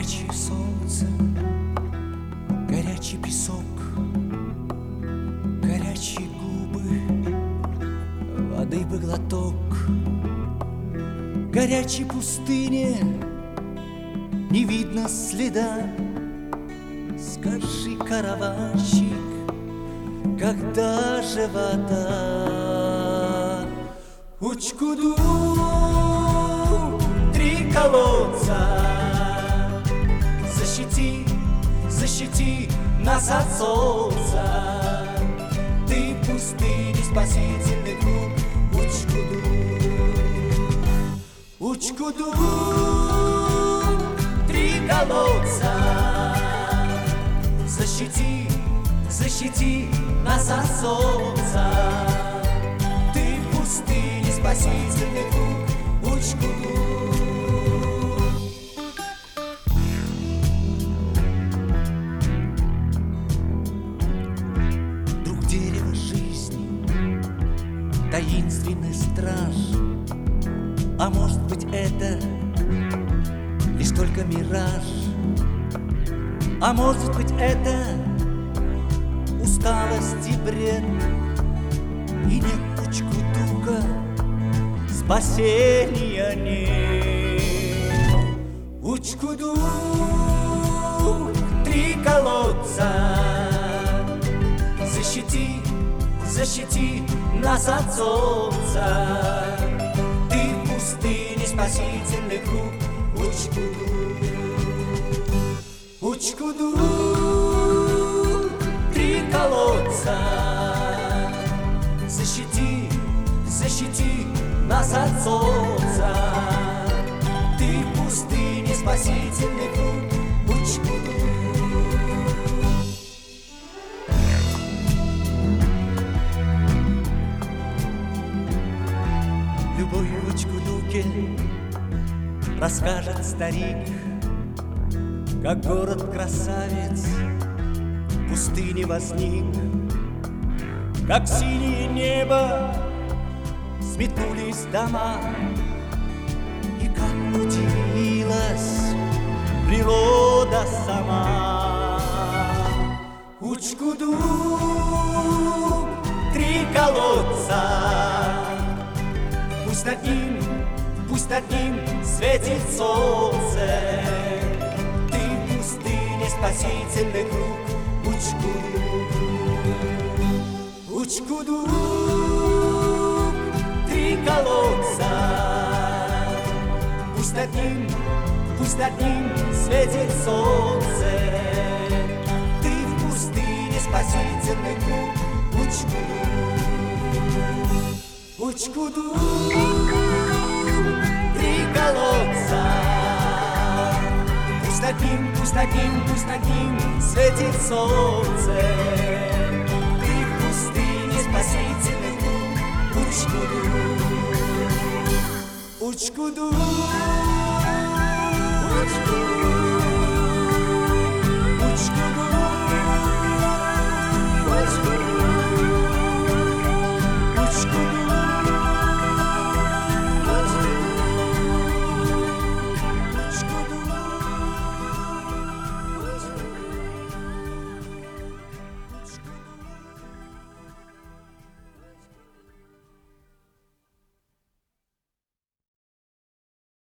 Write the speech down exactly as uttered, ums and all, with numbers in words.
Горячее солнце, горячий песок, горячие губы, воды бы глоток. Горячей пустыне не видно следа. Скажи, караванщик, когда же вода? Учкуду, три колодца, защити, защити нас от солнца. Ты пустыни, спасительный круг. Учкуду, Учкуду, три колодца, защити, защити нас от солнца. Ты в пустыне, спасительный круг. Учкуду. Друг дерева жизни, таинственный страж. А может быть, это лишь только мираж? А может быть, это усталость и бред? И нет Учкудука, спасения нет. Учкуду, три колодца, защити, защити нас от солнца. Спасительный круг. Учкуду, Учкуду, три колодца, защити, защити нас от солнца. Ты в пустыне, спасительный круг. Учкуду. Любовь в Учкудуке расскажет старик, как город-красавец в пустыне возник, как синее небо сметнулись дома, и как удивилась природа сама. Учкуду, три колодца, пусть над ним, пусть над ним светит солнце. Ты в пустыне, спасительный круг. Учкуду, Учкуду, три колодца, пусть над ним, пусть над ним светит солнце. Ты в пустыне, спасительный круг. Учкуду, Учкуду, колодца, пусть над ним, пусть над ним, пусть над ним светит солнце. Ты в пустыне, спасительный круг. Учкуду, Учкуду, Учкуду.